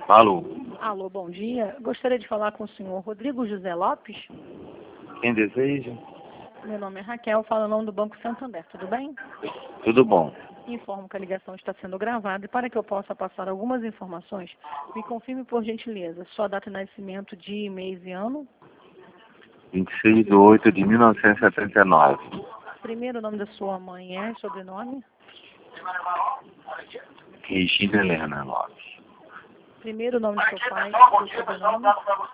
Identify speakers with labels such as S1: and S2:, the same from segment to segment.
S1: Alô,
S2: Alô, bom dia. Gostaria de falar com o senhor Rodrigo José Lopes.
S1: quem deseja?
S2: Meu nome é Raquel, falo em nome do Banco Santander, tudo bem?
S1: Tudo bom.
S2: Informo que a ligação está sendo gravada e para que eu possa passar algumas informações, me confirme por gentileza sua data de nascimento, dia, mês e ano.
S1: 26 de 8 de 1979.
S2: Primeiro nome da sua mãe é sobrenome.
S1: Regina Helena Lopes.
S2: Primeiro nome do seu pai e sobrenome.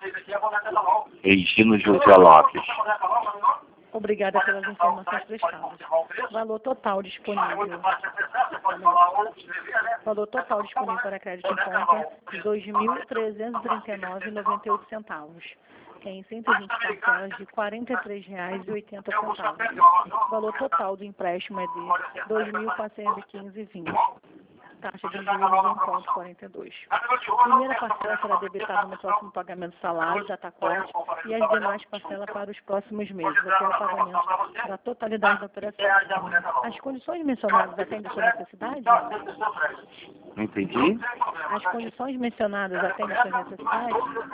S1: Regino José Lopes.
S2: Obrigada pelas informações prestadas. Valor total disponível. Valor total disponível para crédito em conta de R$ 2.339,98. Em 120 parcelas de R$ 43,80. Valor total do empréstimo é de R$ 2.415,20. Taxa de juros de 1,42. Primeira parcela será debitada no próximo pagamento do salário, data corte, e as demais parcelas para os próximos meses, até o pagamento da totalidade da operação. As condições mencionadas atendem a sua necessidade?
S1: Não entendi?
S2: As condições mencionadas atendem a sua necessidade?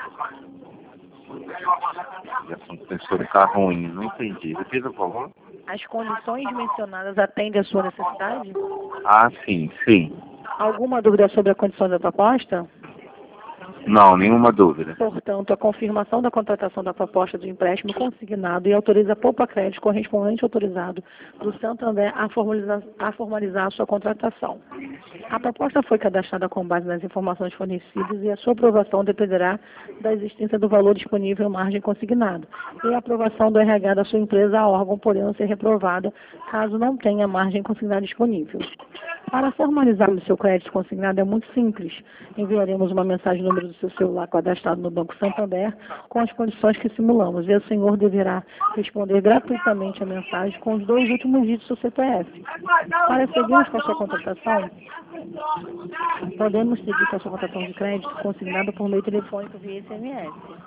S1: Já são pessoas que tá ruim, não entendi. Repita, por favor.
S2: As condições mencionadas atendem a sua necessidade?
S1: Ah, sim, sim.
S2: Alguma dúvida sobre a condição da proposta?
S1: Não, nenhuma dúvida.
S2: Portanto, a confirmação da contratação da proposta de empréstimo consignado e autoriza a Poupa Crédito correspondente autorizado do Santander a formalizar a sua contratação. A proposta foi cadastrada com base nas informações fornecidas e a sua aprovação dependerá da existência do valor disponível em margem consignado e a aprovação do RH da sua empresa a órgão podendo ser reprovada caso não tenha margem consignada disponível. Para formalizar o seu crédito consignado é muito simples. Enviaremos uma mensagem no número do seu celular cadastrado no Banco Santander com as condições que simulamos e o senhor deverá responder gratuitamente a mensagem com os 2 últimos dígitos do CPF. Para seguirmos com a sua contratação, podemos seguir com a sua contratação de crédito consignada por meio telefônico via SMS.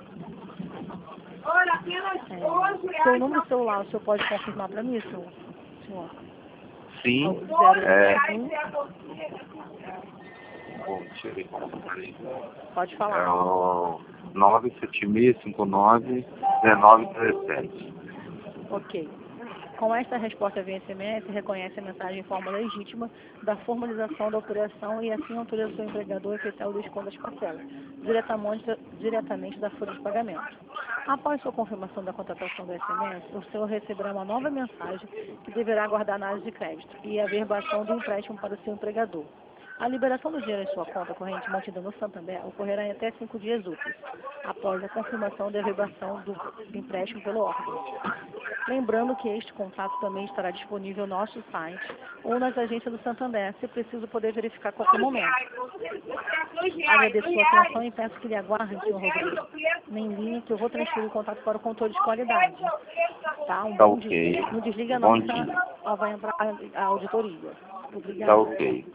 S2: Seu número de celular, o senhor pode confirmar para mim, senhor?
S1: Sim, Bom, deixa eu ver como tá ali.
S2: Pode falar.
S1: É o 97659-1917.
S2: Ok. Com esta resposta via SMS, reconhece a mensagem em forma legítima da formalização da operação e assim autoriza o seu empregador a efetuar o desconto das parcelas, diretamente da folha de pagamento. Após sua confirmação da contratação do SMS, o senhor receberá uma nova mensagem que deverá aguardar análise de crédito e a verbação do empréstimo para o seu empregador. A liberação do dinheiro em sua conta corrente mantida no Santander ocorrerá em até 5 dias úteis, após a confirmação da verbação do empréstimo pelo órgão. Lembrando que este contato também estará disponível no nosso site ou nas agências do Santander, se preciso poder verificar a qualquer momento. Agradeço sua atenção e peço que lhe aguarde, senhor Rodrigo, em linha, que eu vou transferir o contato para o controle de qualidade. Tá?
S1: Tá ok.
S2: Não desliga
S1: Bom
S2: não, que
S1: dia.
S2: ela vai entrar a auditoria. Obrigada.
S1: Tá ok.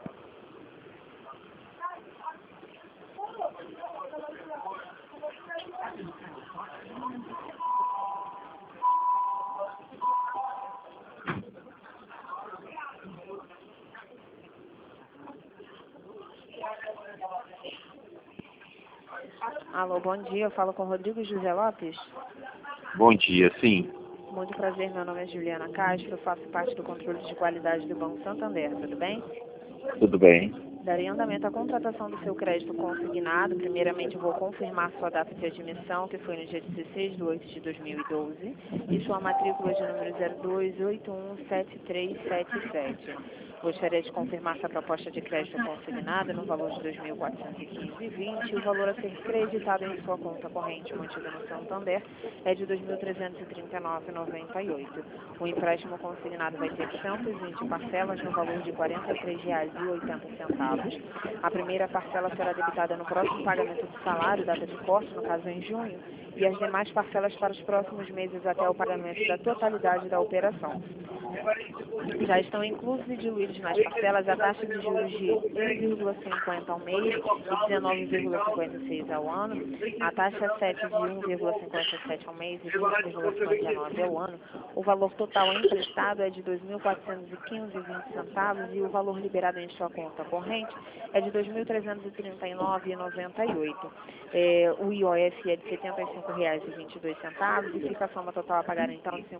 S3: Alô, bom dia. Eu falo com o Rodrigo José Lopes.
S1: Bom dia, sim.
S3: Muito prazer, meu nome é Juliana Castro. Eu faço parte do controle de qualidade do Banco Santander. Tudo bem?
S1: Tudo bem.
S3: Darei andamento à contratação do seu crédito consignado. Primeiramente, eu vou confirmar sua data de admissão, que foi no dia 16 de 8 de 2012, e sua matrícula de número 02817377. Gostaria de confirmar sua proposta de crédito consignada no valor de R$ 2.415,20 e o valor a ser creditado em sua conta corrente mantida no Santander é de R$ 2.339,98. O empréstimo consignado vai ter 120 parcelas no valor de R$ 43,80. A primeira parcela será debitada no próximo pagamento do salário, data de corte, no caso em junho, e as demais parcelas para os próximos meses até o pagamento da totalidade da operação. Já estão inclusos e diluídos nas parcelas a taxa de juros de 1,50 ao mês e 19,56 ao ano, a taxa 7 de 1,57 ao mês e 20,59 ao ano. O valor total emprestado é de R$ 2.415,20 e o valor liberado em sua conta corrente é de R$ 2.339,98. O IOF é de R$ 75,22 e fica a soma total a pagar então de R$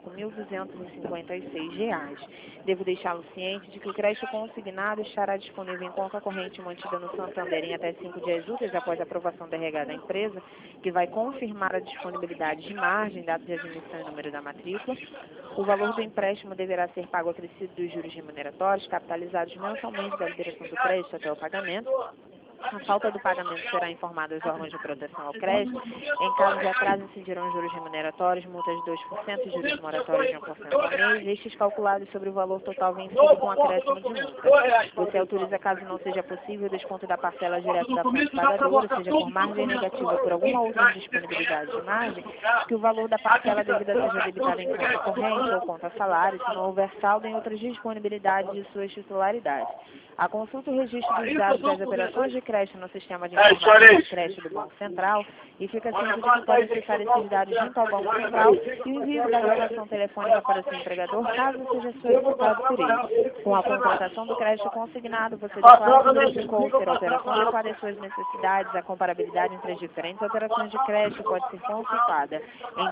S3: 5.256. Devo deixá-lo ciente de que o crédito consignado estará disponível em conta corrente mantida no Santander em até 5 dias úteis após a aprovação da RH da empresa, que vai confirmar a disponibilidade de margem, data de admissão e número da matrícula. O valor do empréstimo deverá ser pago acrescido dos juros remuneratórios, capitalizados mensalmente da liberação do crédito até o pagamento. A falta do pagamento será informada aos órgãos de proteção ao crédito. Em caso de atraso, incidirão juros remuneratórios, multas de 2% e juros moratórios de 1% ao mês, estes calculados sobre o valor total vencido com acréscimo de multa. Você autoriza, caso não seja possível, o desconto da parcela direto da fonte pagadora, seja por margem negativa ou por alguma outra indisponibilidade de margem, que o valor da parcela devida seja debitado em conta corrente ou conta salário, se não houver saldo em outras disponibilidades de suas titularidades. A consulta e o registro dos dados das operações de crédito no sistema de informação de crédito do Banco Central e fica ciente de que pode acessar esses dados junto ao Banco Central e o envio da gravação telefônica para o seu empregador, caso seja solicitado por ele. Com a contratação do crédito consignado, você declara que verificou ser a operação adequada às suas necessidades. A comparabilidade entre as diferentes operações de crédito pode ser consultada em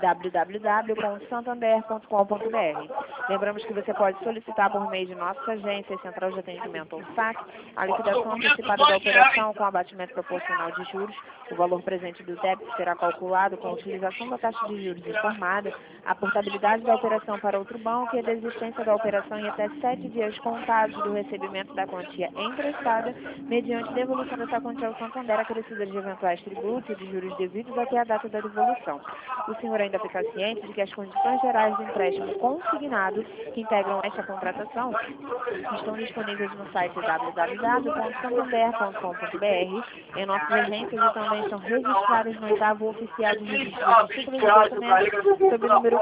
S3: www.santander.com.br. Lembramos que você pode solicitar por meio de nossas agências, Central de Atendimento ou SAC, a liquidação antecipada da operação com abatimento proporcional de juros. O valor presente do débito será calculado com a utilização da taxa de juros informada, a portabilidade da operação para outro banco e a desistência da operação em até 7 dias contados do recebimento da quantia emprestada, mediante devolução dessa quantia ao Santander, acrescida de eventuais tributos e de juros devidos até a data da devolução. O senhor ainda fica ciente de que as condições gerais do empréstimo consignado que integram esta contratação estão disponíveis no site www.santander.com.br, em nossas agências, e também estão registrados no 8º Oficial de Registro de Títulos e Documentos, sob o número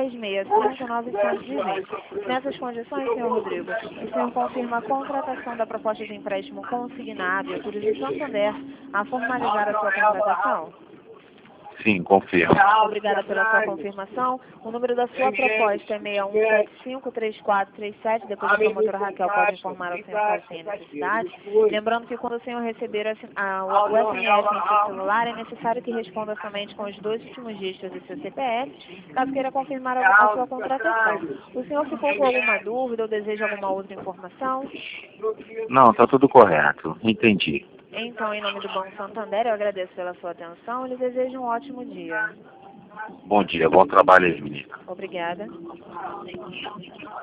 S3: 1365-920. Nessas condições, senhor Rodrigo, o senhor confirma a contratação da proposta de empréstimo consignado e autoriza o Santander a formalizar a sua contratação?
S1: Sim, confirmo.
S3: Obrigada pela sua confirmação. O número da sua proposta é 61753437. Depois a promotora Raquel pode informar ao senhor caso tenha necessidade. Lembrando que quando o senhor receber o SMS em seu celular, é necessário que responda somente com os 2 últimos dígitos do seu CPF, caso queira confirmar a sua contratação. O senhor ficou com alguma dúvida ou deseja alguma outra informação?
S1: Não, está tudo correto. Entendi.
S3: Então, em nome do Banco Santander, eu agradeço pela sua atenção e lhe desejo um ótimo dia.
S1: Bom dia, bom trabalho aí, menina.
S3: Obrigada.